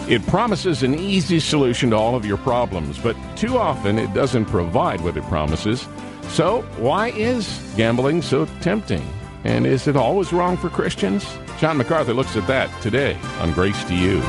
It promises an easy solution to all of your problems, but too often it doesn't provide what it promises. So why is gambling so tempting? And is it always wrong for Christians? John MacArthur looks at that today on Grace to You.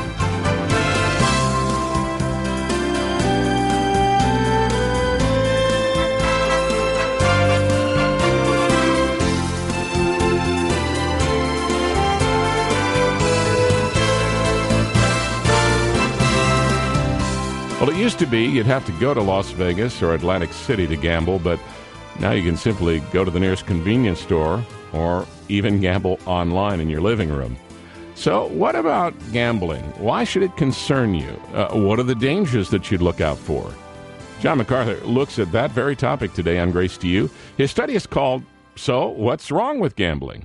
Well, it used to be you'd have to go to Las Vegas or Atlantic City to gamble, but now you can simply go to the nearest convenience store or even gamble online in your living room. So what about gambling? Why should it concern you? What are the dangers that you'd look out for? John MacArthur looks at that very topic today on Grace to You. His study is called, So What's Wrong with Gambling?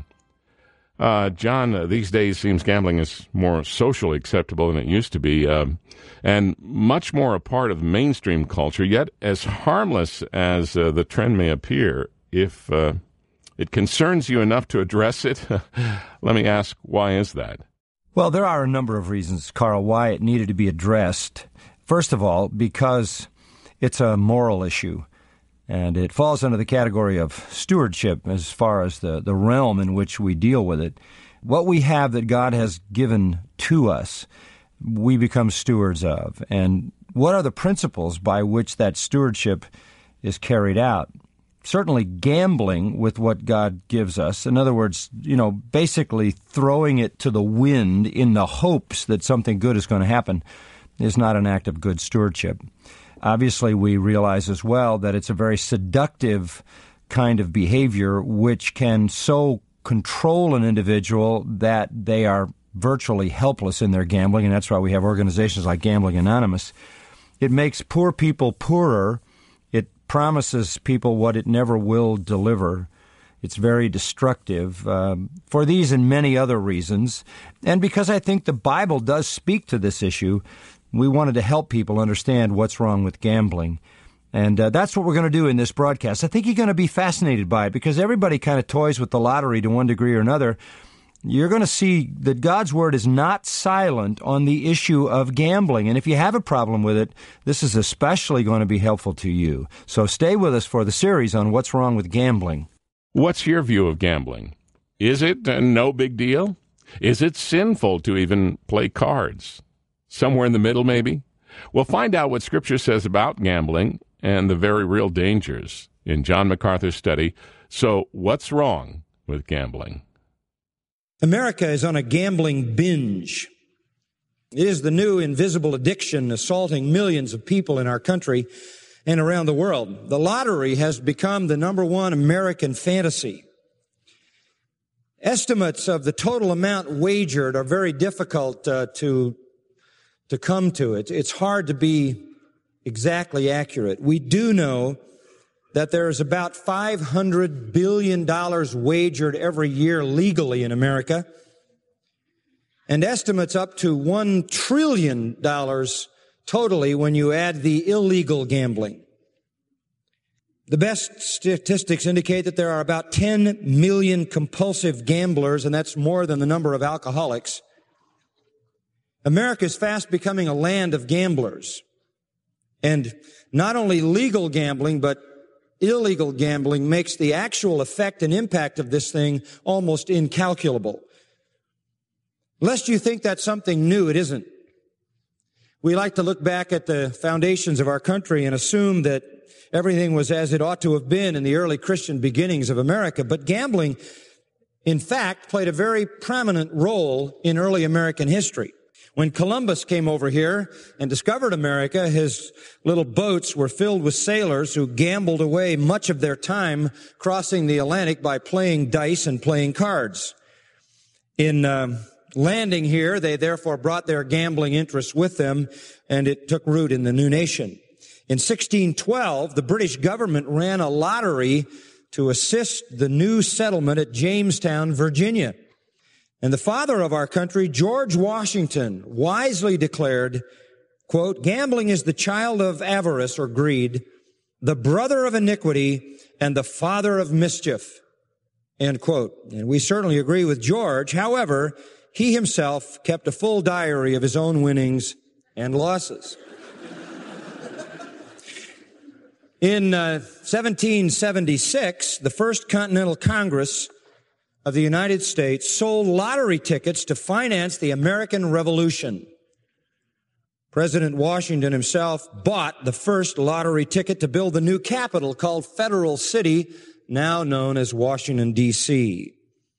John, these days seems gambling is more socially acceptable than it used to be, and much more a part of mainstream culture, yet as harmless as the trend may appear. If it concerns you enough to address it, let me ask, why is that? Well, there are a number of reasons, Carl, why it needed to be addressed. First of all, because it's a moral issue. And it falls under the category of stewardship as far as the realm in which we deal with it. What we have that God has given to us, we become stewards of. And what are the principles by which that stewardship is carried out? Certainly gambling with what God gives us. In other words, basically throwing it to the wind in the hopes that something good is going to happen is not an act of good stewardship. Obviously, we realize as well that it's a very seductive kind of behavior which can so control an individual that they are virtually helpless in their gambling, and that's why we have organizations like Gambling Anonymous. It makes poor people poorer. It promises people what it never will deliver. It's very destructive for these and many other reasons. And because I think the Bible does speak to this issue, we wanted to help people understand what's wrong with gambling. And that's what we're going to do in this broadcast. I think you're going to be fascinated by it because everybody kind of toys with the lottery to one degree or another. You're going to see that God's Word is not silent on the issue of gambling. And if you have a problem with it, this is especially going to be helpful to you. So stay with us for the series on what's wrong with gambling. What's your view of gambling? Is it no big deal? Is it sinful to even play cards? Somewhere in the middle, maybe? We'll find out what Scripture says about gambling and the very real dangers in John MacArthur's study. So, what's wrong with gambling? America is on a gambling binge. It is the new invisible addiction assaulting millions of people in our country and around the world. The lottery has become the number one American fantasy. Estimates of the total amount wagered are very difficult to come to it. It's hard to be exactly accurate. We do know that there's about $500 billion wagered every year legally in America, and estimates up to $1 trillion totally when you add the illegal gambling. The best statistics indicate that there are about 10 million compulsive gamblers, and that's more than the number of alcoholics. America is fast becoming a land of gamblers. And not only legal gambling, but illegal gambling makes the actual effect and impact of this thing almost incalculable. Lest you think that's something new, it isn't. We like to look back at the foundations of our country and assume that everything was as it ought to have been in the early Christian beginnings of America. But gambling, in fact, played a very prominent role in early American history. When Columbus came over here and discovered America, his little boats were filled with sailors who gambled away much of their time crossing the Atlantic by playing dice and playing cards. In landing here, they therefore brought their gambling interests with them, and it took root in the new nation. In 1612, the British government ran a lottery to assist the new settlement at Jamestown, Virginia. And the father of our country, George Washington, wisely declared, quote, "Gambling is the child of avarice or greed, the brother of iniquity, and the father of mischief," end quote. And we certainly agree with George. However, he himself kept a full diary of his own winnings and losses. In 1776, the First Continental Congress of the United States sold lottery tickets to finance the American Revolution. President Washington himself bought the first lottery ticket to build the new capital called Federal City, now known as Washington, D.C.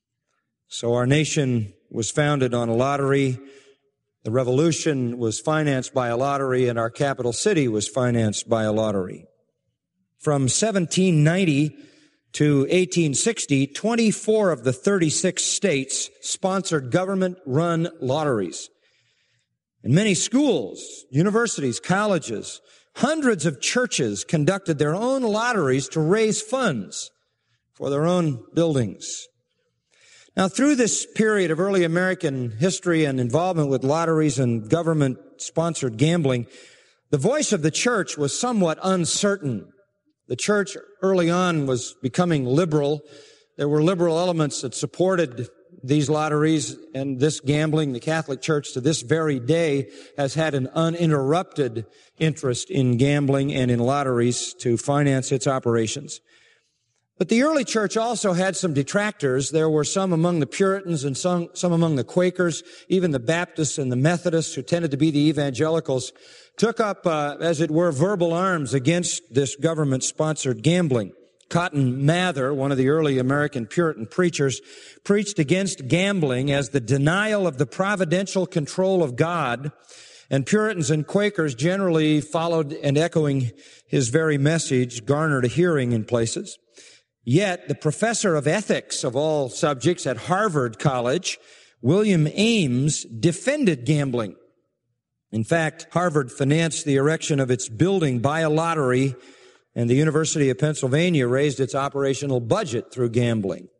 So our nation was founded on a lottery, the revolution was financed by a lottery, and our capital city was financed by a lottery. From 1790 to 1860, 24 of the 36 states sponsored government-run lotteries. And many schools, universities, colleges, hundreds of churches conducted their own lotteries to raise funds for their own buildings. Now, through this period of early American history and involvement with lotteries and government-sponsored gambling, the voice of the church was somewhat uncertain. The church early on was becoming liberal. There were liberal elements that supported these lotteries and this gambling. The Catholic Church to this very day has had an uninterrupted interest in gambling and in lotteries to finance its operations. But the early church also had some detractors. There were some among the Puritans and some among the Quakers, even the Baptists and the Methodists, who tended to be the evangelicals, took up, as it were, verbal arms against this government-sponsored gambling. Cotton Mather, one of the early American Puritan preachers, preached against gambling as the denial of the providential control of God, and Puritans and Quakers generally followed and echoing his very message garnered a hearing in places. Yet the professor of ethics of all subjects at Harvard College, William Ames, defended gambling. In fact, Harvard financed the erection of its building by a lottery, and the University of Pennsylvania raised its operational budget through gambling.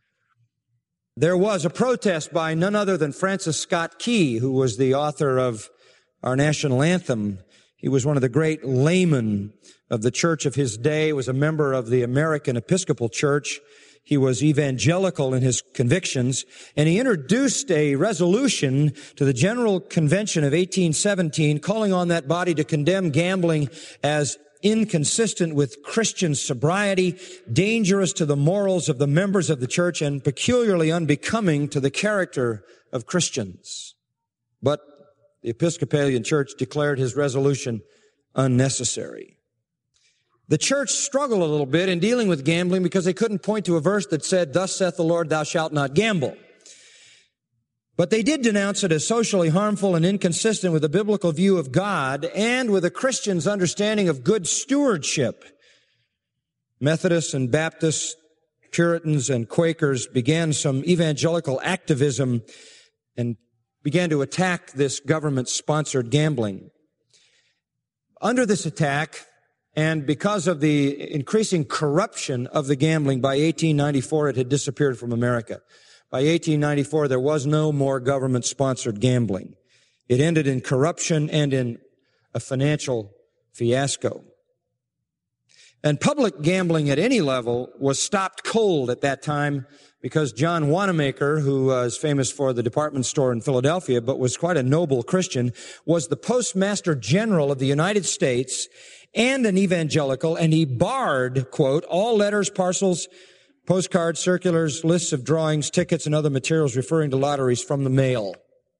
There was a protest by none other than Francis Scott Key, who was the author of our national anthem. He was one of the great laymen of the church of his day, was a member of the American Episcopal Church. He was evangelical in his convictions, and he introduced a resolution to the General Convention of 1817 calling on that body to condemn gambling as inconsistent with Christian sobriety, dangerous to the morals of the members of the church, and peculiarly unbecoming to the character of Christians. But the Episcopalian Church declared his resolution unnecessary. The church struggled a little bit in dealing with gambling because they couldn't point to a verse that said, "Thus saith the Lord, thou shalt not gamble." But they did denounce it as socially harmful and inconsistent with the biblical view of God and with a Christian's understanding of good stewardship. Methodists and Baptists, Puritans and Quakers began some evangelical activism and began to attack this government-sponsored gambling. Under this attack, and because of the increasing corruption of the gambling, by 1894 it had disappeared from America. By 1894, there was no more government-sponsored gambling. It ended in corruption and in a financial fiasco. And public gambling at any level was stopped cold at that time because John Wanamaker, who was famous for the department store in Philadelphia, but was quite a noble Christian, was the Postmaster General of the United States and an evangelical, and he barred, quote, all letters, parcels, postcards, circulars, lists of drawings, tickets, and other materials referring to lotteries from the mail.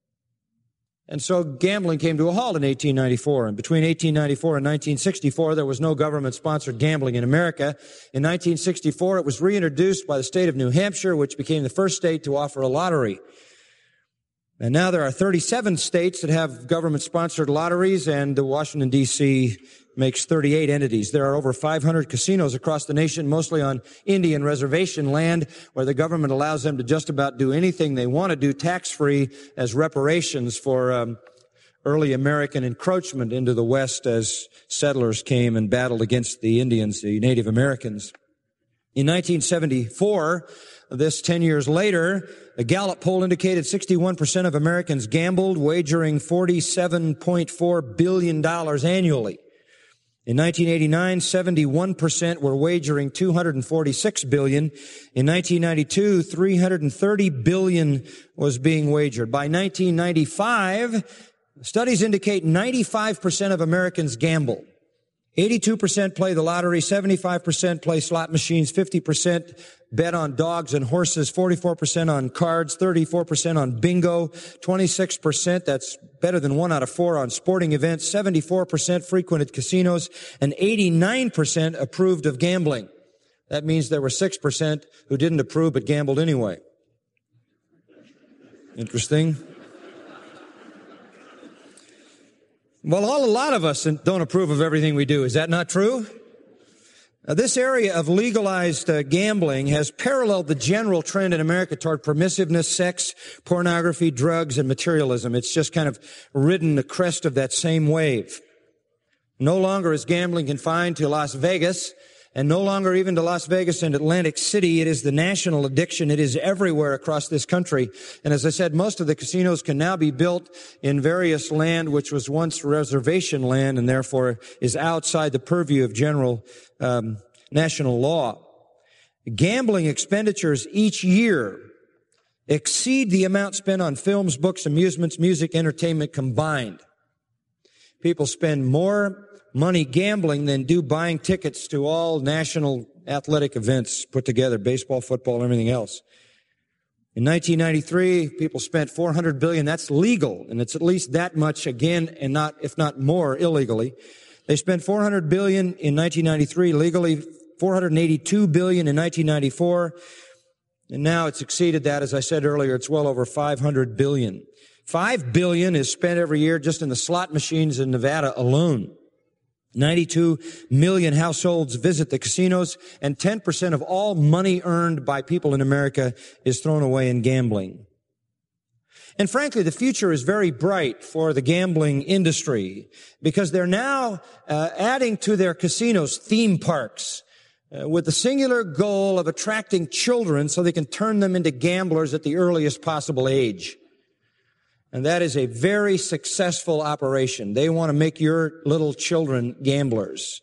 And so gambling came to a halt in 1894. And between 1894 and 1964, there was no government-sponsored gambling in America. In 1964, it was reintroduced by the state of New Hampshire, which became the first state to offer a lottery. And now there are 37 states that have government-sponsored lotteries, and Washington, D.C. makes 38 entities. There are over 500 casinos across the nation, mostly on Indian reservation land, where the government allows them to just about do anything they want to do tax-free as reparations for early American encroachment into the West as settlers came and battled against the Indians, the Native Americans. In 1974, this 10 years later, a Gallup poll indicated 61% of Americans gambled, wagering $47.4 billion annually. In 1989, 71% were wagering $246 billion. In 1992, $330 billion was being wagered. By 1995, Studies indicate 95% of Americans gamble. 82% play the lottery, 75% play slot machines, 50% bet on dogs and horses, 44% on cards, 34% on bingo, 26%, that's better than 1 out of 4 on sporting events, 74% frequented casinos, and 89% approved of gambling. That means there were 6% who didn't approve but gambled anyway. Interesting. Well, a lot of us don't approve of everything we do. Is that not true? Now, this area of legalized gambling has paralleled the general trend in America toward permissiveness, sex, pornography, drugs, and materialism. It's just kind of ridden the crest of that same wave. No longer is gambling confined to Las Vegas, and no longer even to Las Vegas and Atlantic City. It is the national addiction. It is everywhere across this country. And as I said, most of the casinos can now be built in various land which was once reservation land and therefore is outside the purview of general national law. Gambling expenditures each year exceed the amount spent on films, books, amusements, music, entertainment combined. People spend more money gambling than do buying tickets to all national athletic events put together, baseball, football, and everything else. In 1993, people spent $400 billion. That's legal, and it's at least that much again, and not, if not more, illegally. They spent $400 billion in 1993, legally $482 billion in 1994, and now it's exceeded that. As I said earlier, it's well over $500 billion. $5 billion is spent every year just in the slot machines in Nevada alone. 92 million households visit the casinos, and 10% of all money earned by people in America is thrown away in gambling. And frankly, the future is very bright for the gambling industry because they're now adding to their casinos theme parks with the singular goal of attracting children so they can turn them into gamblers at the earliest possible age. And that is a very successful operation. They want to make your little children gamblers.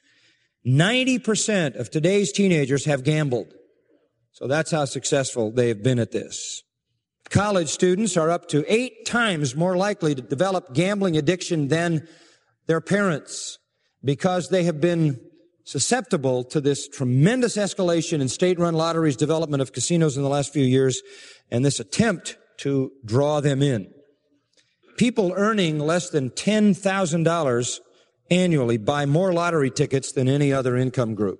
90% of today's teenagers have gambled. So that's how successful they have been at this. College students are up to 8 times more likely to develop gambling addiction than their parents because they have been susceptible to this tremendous escalation in state-run lotteries, development of casinos in the last few years, and this attempt to draw them in. People earning less than $10,000 annually buy more lottery tickets than any other income group.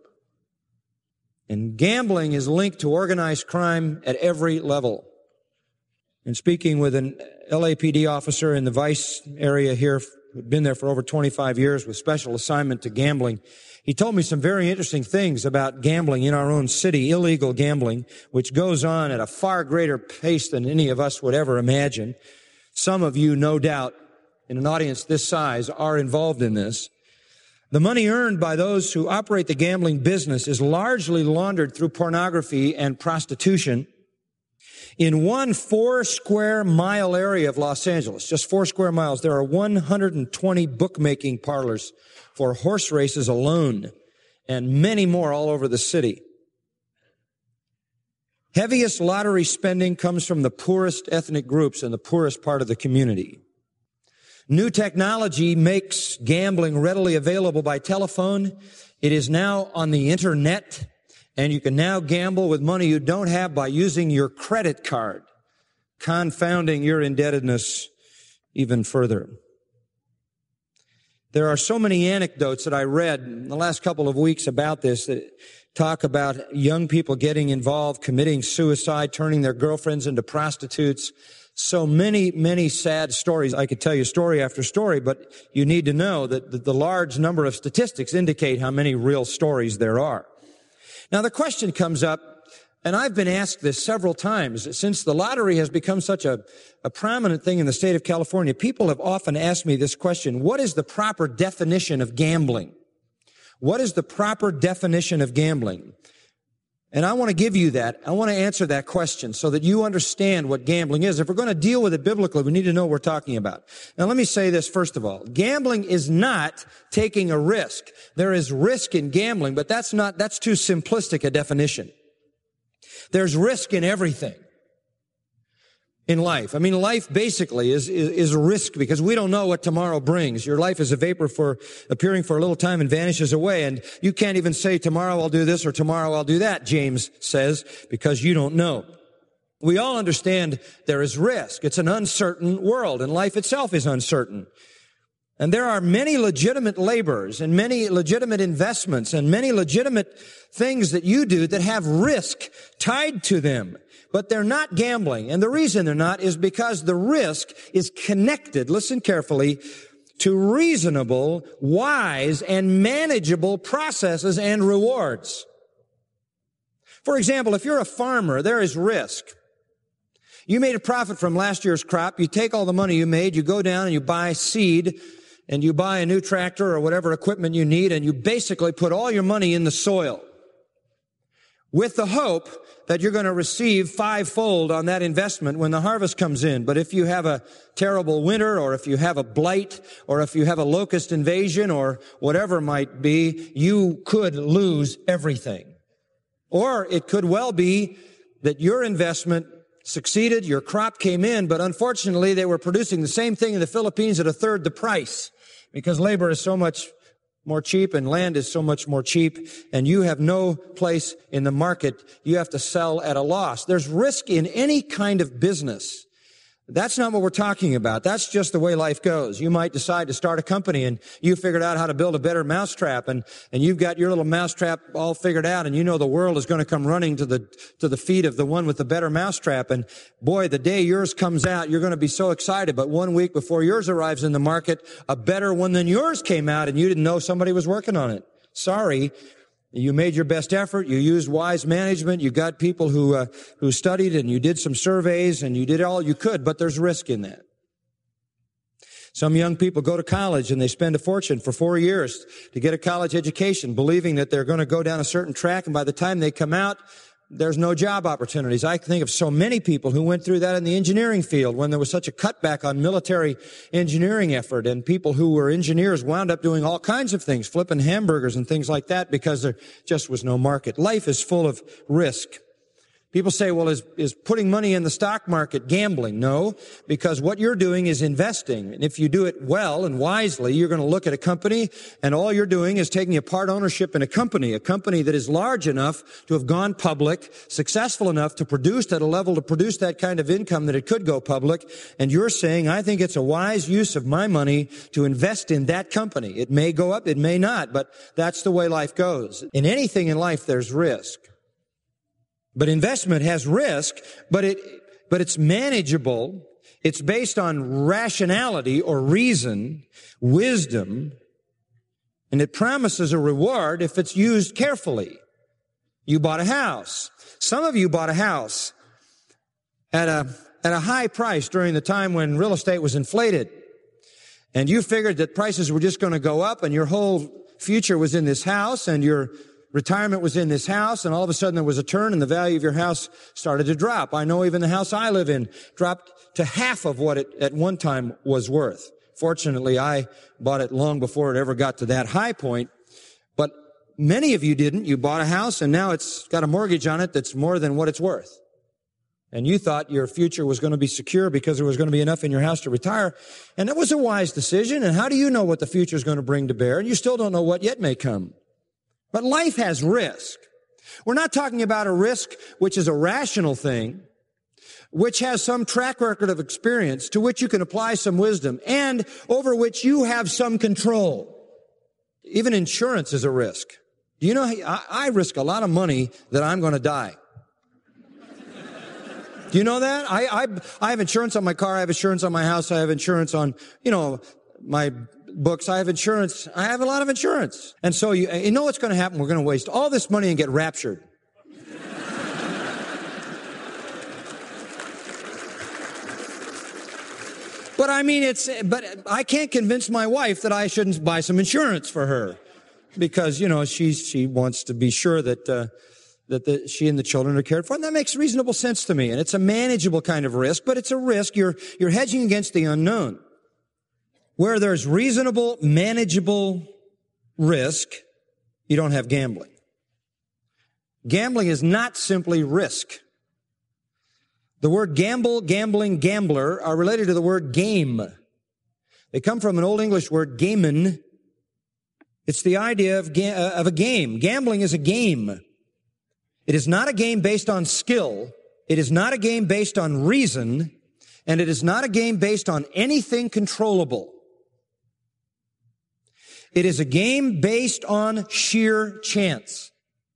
And gambling is linked to organized crime at every level. And speaking with an LAPD officer in the Vice area here, who'd been there for over 25 years with special assignment to gambling, he told me some very interesting things about gambling in our own city, illegal gambling, which goes on at a far greater pace than any of us would ever imagine. Some of you, no doubt, in an audience this size, are involved in this. The money earned by those who operate the gambling business is largely laundered through pornography and prostitution. In 1 4-square-mile area of Los Angeles, just 4 square miles, there are 120 bookmaking parlors for horse races alone, and many more all over the city. Heaviest lottery spending comes from the poorest ethnic groups in the poorest part of the community. New technology makes gambling readily available by telephone. It is now on the internet, and you can now gamble with money you don't have by using your credit card, confounding your indebtedness even further. There are so many anecdotes that I read in the last couple of weeks about this that talk about young people getting involved, committing suicide, turning their girlfriends into prostitutes. So many sad stories. I could tell you story after story, but you need to know that the large number of statistics indicate how many real stories there are. Now the question comes up, and I've been asked this several times, since the lottery has become such a prominent thing in the state of California, people have often asked me this question: what is the proper definition of gambling? What is the proper definition of gambling? And I want to give you that. I want to answer that question so that you understand what gambling is. If we're going to deal with it biblically, we need to know what we're talking about. Now, let me say this first of all. Gambling is not taking a risk. There is risk in gambling, but that's too simplistic a definition. There's risk in everything. in life. I mean, life basically is a risk because we don't know what tomorrow brings. Your life is a vapor appearing for a little time and vanishes away. And you can't even say, tomorrow I'll do this or tomorrow I'll do that, James says, because you don't know. We all understand there is risk. It's an uncertain world, and life itself is uncertain. And there are many legitimate labors and many legitimate investments and many legitimate things that you do that have risk tied to them. But they're not gambling. And the reason they're not is because the risk is connected, listen carefully, to reasonable, wise, and manageable processes and rewards. For example, if you're a farmer, there is risk. You made a profit from last year's crop. You take all the money you made, you go down and you buy seed, and you buy a new tractor or whatever equipment you need, and you basically put all your money in the soil with the hope that you're going to receive fivefold on that investment when the harvest comes in. But if you have a terrible winter, or if you have a blight, or if you have a locust invasion, or whatever it might be, you could lose everything. Or it could well be that your investment succeeded, your crop came in, but unfortunately they were producing the same thing in the Philippines at a third the price, because labor is so much more cheap and land is so much more cheap, and you have no place in the market. You have to sell at a loss. There's risk in any kind of business. That's not what we're talking about. That's just the way life goes. You might decide to start a company and you figured out how to build a better mousetrap, and you've got your little mousetrap all figured out, and you know the world is going to come running to the feet of the one with the better mousetrap. And boy, the day yours comes out, you're going to be so excited. But 1 week before yours arrives in the market, a better one than yours came out and you didn't know somebody was working on it. Sorry. You made your best effort. You used wise management. You got people who studied, and you did some surveys, and you did all you could, but there's risk in that. Some young people go to college and they spend a fortune for 4 years to get a college education, believing that they're going to go down a certain track, and by the time they come out, there's no job opportunities. I think of so many people who went through that in the engineering field when there was such a cutback on military engineering effort, and people who were engineers wound up doing all kinds of things, flipping hamburgers and things like that, because there just was no market. Life is full of risk. People say, well, is putting money in the stock market gambling? No, because what you're doing is investing. And if you do it well and wisely, you're going to look at a company, and all you're doing is taking a part ownership in a company that is large enough to have gone public, successful enough to produce at a level to produce that kind of income that it could go public. And you're saying, I think it's a wise use of my money to invest in that company. It may go up, it may not, but that's the way life goes. In anything in life, there's risk. But investment has risk, but it's manageable. It's based on rationality or reason, wisdom, and it promises a reward if it's used carefully. You bought a house. Some of you bought a house at a high price during the time when real estate was inflated. And you figured that prices were just going to go up, and your whole future was in this house, and your retirement was in this house, and all of a sudden there was a turn and the value of your house started to drop. I know even the house I live in dropped to half of what it at one time was worth. Fortunately, I bought it long before it ever got to that high point. But many of you didn't. You bought a house and now it's got a mortgage on it that's more than what it's worth. And you thought your future was going to be secure because there was going to be enough in your house to retire. And that was a wise decision. And how do you know what the future is going to bring to bear? And you still don't know what yet may come. But life has risk. We're not talking about a risk which is a rational thing, which has some track record of experience, to which you can apply some wisdom, and over which you have some control. Even insurance is a risk. Do you know, I risk a lot of money that I'm going to die. Do you know that? I have insurance on my car, I have insurance on my house, I have insurance on, my books, I have insurance. I have a lot of insurance. And so you know what's going to happen? We're going to waste all this money and get raptured. But I can't convince my wife that I shouldn't buy some insurance for her, because, she wants to be sure that she and the children are cared for. And that makes reasonable sense to me. And it's a manageable kind of risk, but it's a risk. You're hedging against the unknown. Where there's reasonable, manageable risk, you don't have gambling. Gambling is not simply risk. The word gamble, gambling, gambler are related to the word game. They come from an Old English word, gamen. It's the idea of a game. Gambling is a game. It is not a game based on skill. It is not a game based on reason. And it is not a game based on anything controllable. It is a game based on sheer chance.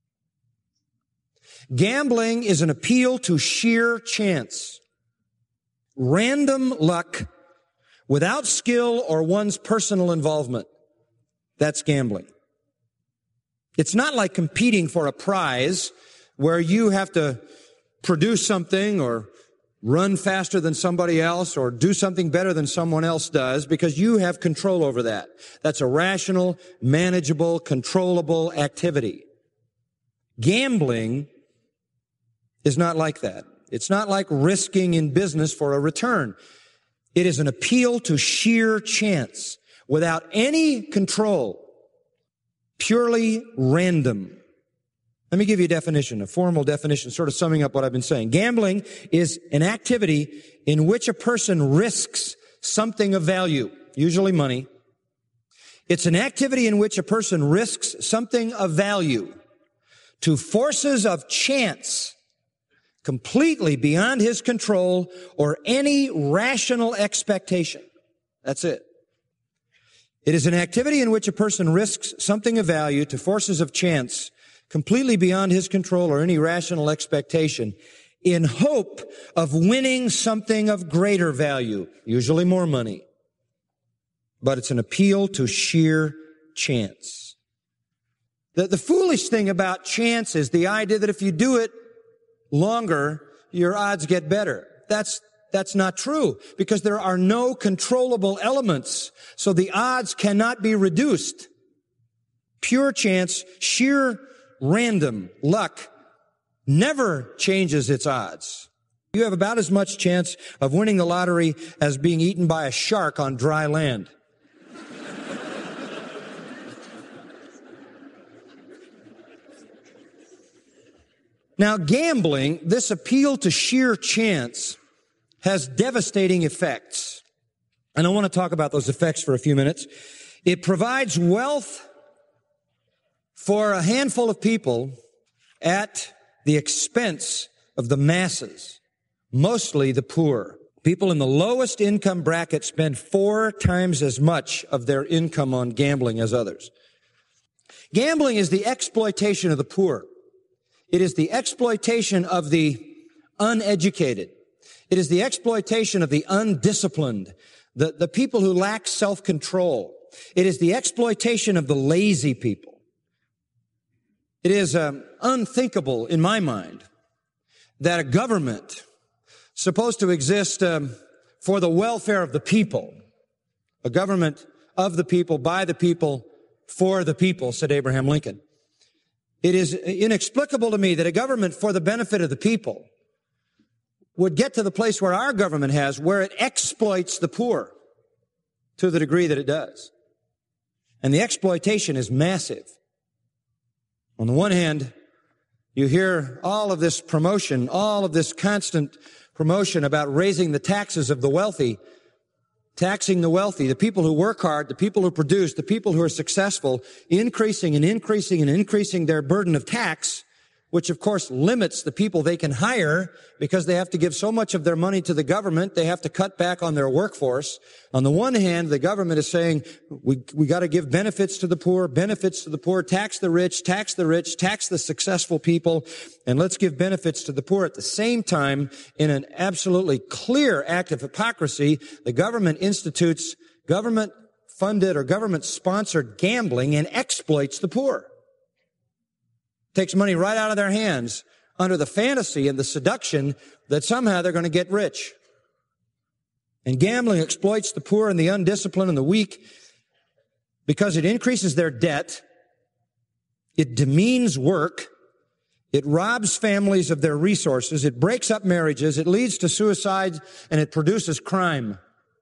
Gambling is an appeal to sheer chance. Random luck without skill or one's personal involvement. That's gambling. It's not like competing for a prize where you have to produce something or run faster than somebody else or do something better than someone else does because you have control over that. That's a rational, manageable, controllable activity. Gambling is not like that. It's not like risking in business for a return. It is an appeal to sheer chance without any control, purely random. Let me give you a definition, a formal definition, sort of summing up what I've been saying. Gambling is an activity in which a person risks something of value, usually money. It's an activity in which a person risks something of value to forces of chance completely beyond his control or any rational expectation. That's it. It is an activity in which a person risks something of value to forces of chance completely beyond his control or any rational expectation in hope of winning something of greater value, usually more money. But it's an appeal to sheer chance. The foolish thing about chance is the idea that if you do it longer, your odds get better. That's not true because there are no controllable elements. So the odds cannot be reduced. Pure chance, sheer random luck never changes its odds. You have about as much chance of winning the lottery as being eaten by a shark on dry land. Now, gambling, this appeal to sheer chance, has devastating effects. And I want to talk about those effects for a few minutes. It provides wealth for a handful of people at the expense of the masses, mostly the poor. People in the lowest income bracket spend 4 times as much of their income on gambling as others. Gambling is the exploitation of the poor. It is the exploitation of the uneducated. It is the exploitation of the undisciplined, the people who lack self-control. It is the exploitation of the lazy people. It is unthinkable in my mind that a government supposed to exist for the welfare of the people, a government of the people, by the people, for the people, said Abraham Lincoln. It is inexplicable to me that a government for the benefit of the people would get to the place where our government has, where it exploits the poor to the degree that it does. And the exploitation is massive. On the one hand, you hear all of this promotion, all of this constant promotion about raising the taxes of the wealthy, taxing the wealthy, the people who work hard, the people who produce, the people who are successful, increasing and increasing and increasing their burden of tax, which of course limits the people they can hire because they have to give so much of their money to the government. They have to cut back on their workforce. On the one hand, the government is saying, we got to give benefits to the poor, tax the rich, tax the successful people, and let's give benefits to the poor. At the same time, in an absolutely clear act of hypocrisy, the government institutes government-funded or government-sponsored gambling and exploits the poor. Takes money right out of their hands under the fantasy and the seduction that somehow they're going to get rich. And gambling exploits the poor and the undisciplined and the weak because it increases their debt, it demeans work, it robs families of their resources, it breaks up marriages, it leads to suicide, and it produces crime.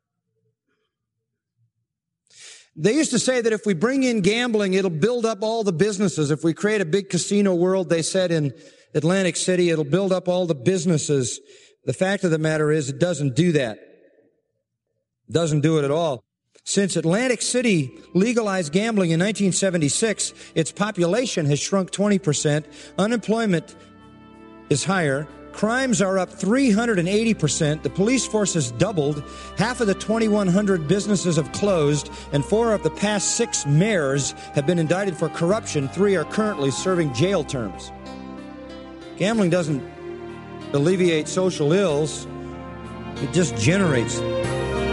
They used to say that if we bring in gambling, it'll build up all the businesses. If we create a big casino world, they said in Atlantic City, it'll build up all the businesses The fact of the matter is it doesn't do that. It doesn't do it at all. Since Atlantic City legalized gambling in 1976, its population has shrunk 20%, unemployment is higher, crimes are up 380%, the police force has doubled, half of the 2,100 businesses have closed, and 4 of the past 6 mayors have been indicted for corruption. 3 are currently serving jail terms. Gambling doesn't alleviate social ills, it just generates them.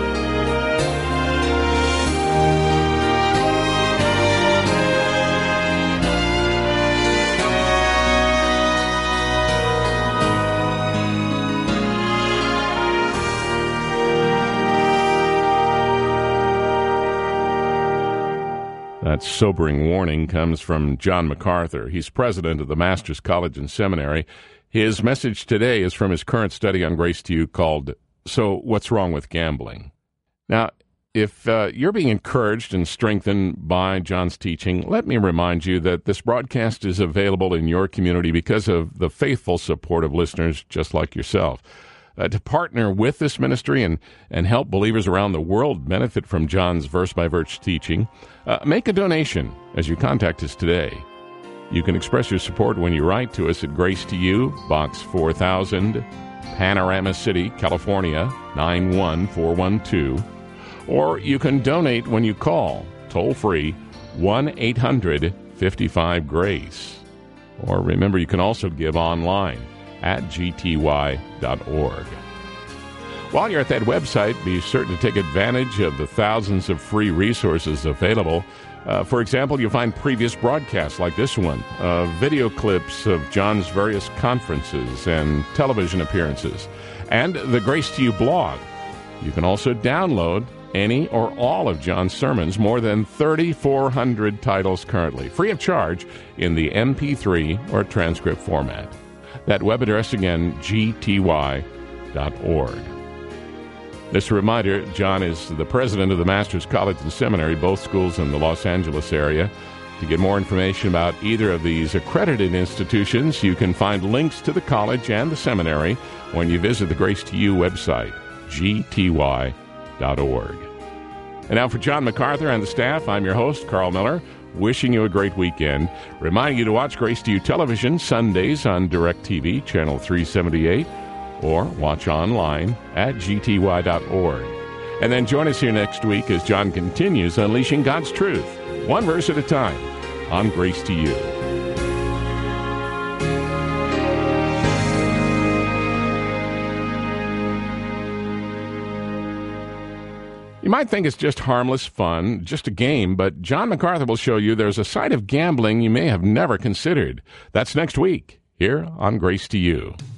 That sobering warning comes from John MacArthur. He's president of the Masters College and Seminary. His message today is from his current study on Grace to You called, So What's Wrong with Gambling? Now, if you're being encouraged and strengthened by John's teaching, let me remind you that this broadcast is available in your community because of the faithful support of listeners just like yourself. To partner with this ministry and help believers around the world benefit from John's verse-by-verse teaching, make a donation as you contact us today. You can express your support when you write to us at Grace to You, Box 4000, Panorama City, California, 91412. Or you can donate when you call, toll-free, 1-800-55-GRACE. Or remember, you can also give online at gty.org. While you're at that website, be certain to take advantage of the thousands of free resources available. For example, you'll find previous broadcasts like this one, video clips of John's various conferences and television appearances, and the Grace to You blog. You can also download any or all of John's sermons, more than 3,400 titles currently, free of charge in the MP3 or transcript format. That web address again, gty.org. Just a reminder, John is the president of the Masters College and Seminary, both schools in the Los Angeles area. To get more information about either of these accredited institutions, you can find links to the college and the seminary when you visit the Grace to You website, gty.org. And now for John MacArthur and the staff, I'm your host, Carl Miller, wishing you a great weekend, reminding you to watch Grace to You television Sundays on DirecTV, channel 378, or watch online at gty.org. And then join us here next week as John continues unleashing God's truth, one verse at a time, on Grace to You. You might think it's just harmless fun, just a game, but John MacArthur will show you there's a side of gambling you may have never considered. That's next week, here on Grace to You.